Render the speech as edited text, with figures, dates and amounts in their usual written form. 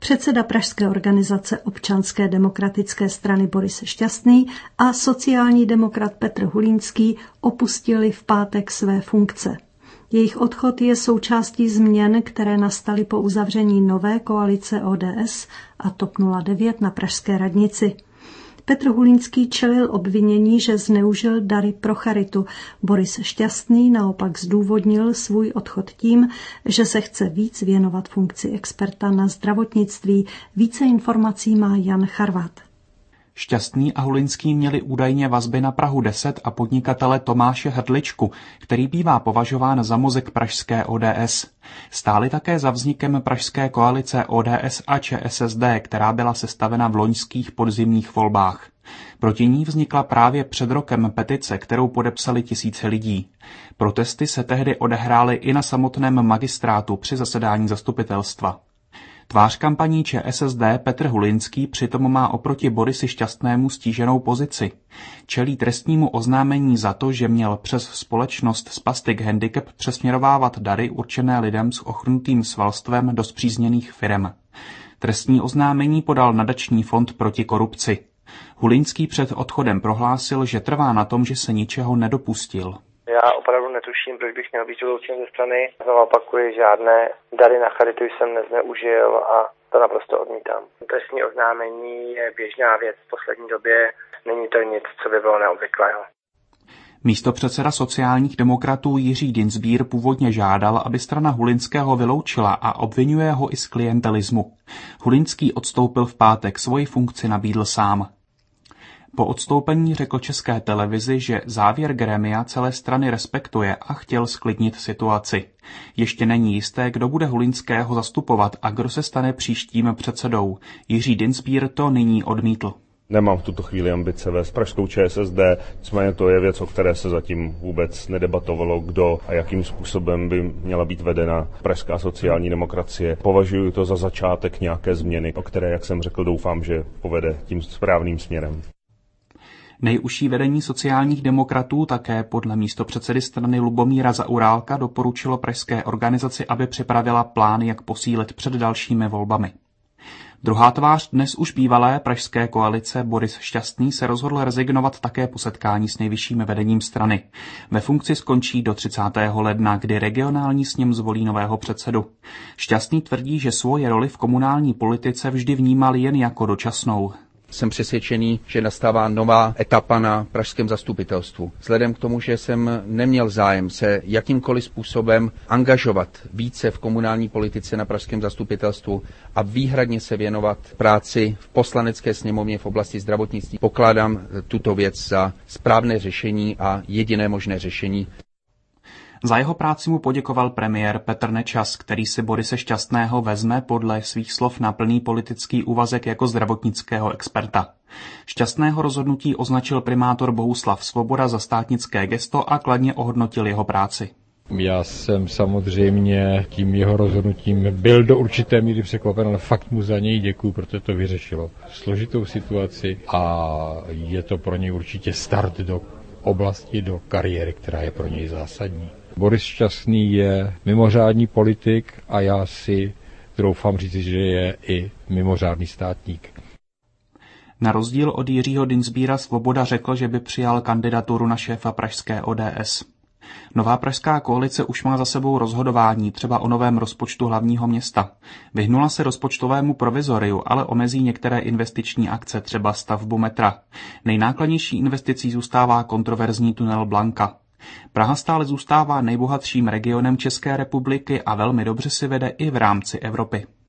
předseda pražské organizace Občanské demokratické strany Boris Šťastný a sociální demokrat Petr Hulínský opustili v pátek své funkce. Jejich odchod je součástí změn, které nastaly po uzavření nové koalice ODS a TOP 09 na pražské radnici. Petr Hulínský čelil obvinění, že zneužil dary pro charitu. Boris Šťastný naopak zdůvodnil svůj odchod tím, že se chce víc věnovat funkci experta na zdravotnictví. Více informací má Jan Charvat. Šťastný a Hulínský měli údajně vazby na Prahu 10 a podnikatele Tomáše Hrdličku, který bývá považován za mozek pražské ODS. Stáli také za vznikem pražské koalice ODS a ČSSD, která byla sestavena v loňských podzimních volbách. Proti ní vznikla právě před rokem petice, kterou podepsali tisíce lidí. Protesty se tehdy odehrály i na samotném magistrátu při zasedání zastupitelstva. Tvář kampaní ČSSD Petr Hulínský přitom má oproti Borisi Šťastnému stíženou pozici. Čelí trestnímu oznámení za to, že měl přes společnost Spastic Handicap přesměrovávat dary určené lidem s ochrnutým svalstvem do spřízněných firem. Trestní oznámení podal nadační fond proti korupci. Hulínský před odchodem prohlásil, že trvá na tom, že se ničeho nedopustil. Já opravdu netuším, proč bych měl být vyloučen ze strany. Znovu opakuji, žádné dary na charitu jsem nezneužil a to naprosto odmítám. Trestní oznámení je běžná věc v poslední době, není to nic, co by bylo neobvyklého. Místopředseda sociálních demokratů Jiří Dienstbier původně žádal, aby strana Hulínského vyloučila a obvinuje ho i z klientelismu. Hulínský odstoupil v pátek, svoji funkci nabídl sám. Po odstoupení řekl České televizi, že závěr grémia celé strany respektuje a chtěl zklidnit situaci. Ještě není jisté, kdo bude Hulínského zastupovat a kdo se stane příštím předsedou. Jiří Dienstbier to nyní odmítl. Nemám v tuto chvíli ambice vést pražskou ČSSD, nicméně to je věc, o které se zatím vůbec nedebatovalo, kdo a jakým způsobem by měla být vedena pražská sociální demokracie. Považuji to za začátek nějaké změny, o které, jak jsem řekl, doufám, že povede tím správným směrem. Nejužší vedení sociálních demokratů také podle místopředsedy strany Lubomíra Zaorálka doporučilo pražské organizaci, aby připravila plán, jak posílit před dalšími volbami. Druhá tvář dnes už bývalé pražské koalice Boris Šťastný se rozhodl rezignovat také po setkání s nejvyšším vedením strany. Ve funkci skončí do 30. ledna, kdy regionální sněm zvolí nového předsedu. Šťastný tvrdí, že svoji roli v komunální politice vždy vnímal jen jako dočasnou. Jsem přesvědčený, že nastává nová etapa na pražském zastupitelstvu. Vzhledem k tomu, že jsem neměl zájem se jakýmkoliv způsobem angažovat více v komunální politice na pražském zastupitelstvu a výhradně se věnovat práci v poslanecké sněmovně v oblasti zdravotnictví, pokládám tuto věc za správné řešení a jediné možné řešení. Za jeho práci mu poděkoval premiér Petr Nečas, který si Borise Šťastného vezme podle svých slov na plný politický úvazek jako zdravotnického experta. Šťastného rozhodnutí označil primátor Bohuslav Svoboda za státnické gesto a kladně ohodnotil jeho práci. Já jsem samozřejmě tím jeho rozhodnutím byl do určité míry překvapen, ale fakt mu za něj děkuju, protože to vyřešilo složitou situaci a je to pro něj určitě start do oblasti, do kariéry, která je pro něj zásadní. Boris Šťastný je mimořádný politik a já si troufám říct, že je i mimořádný státník. Na rozdíl od Jiřího Dienstbiera Svoboda řekl, že by přijal kandidaturu na šéfa pražské ODS. Nová pražská koalice už má za sebou rozhodování, třeba o novém rozpočtu hlavního města. Vyhnula se rozpočtovému provizoriu, ale omezí některé investiční akce, třeba stavbu metra. Nejnákladnější investicí zůstává kontroverzní tunel Blanka. Praha stále zůstává nejbohatším regionem České republiky a velmi dobře si vede i v rámci Evropy.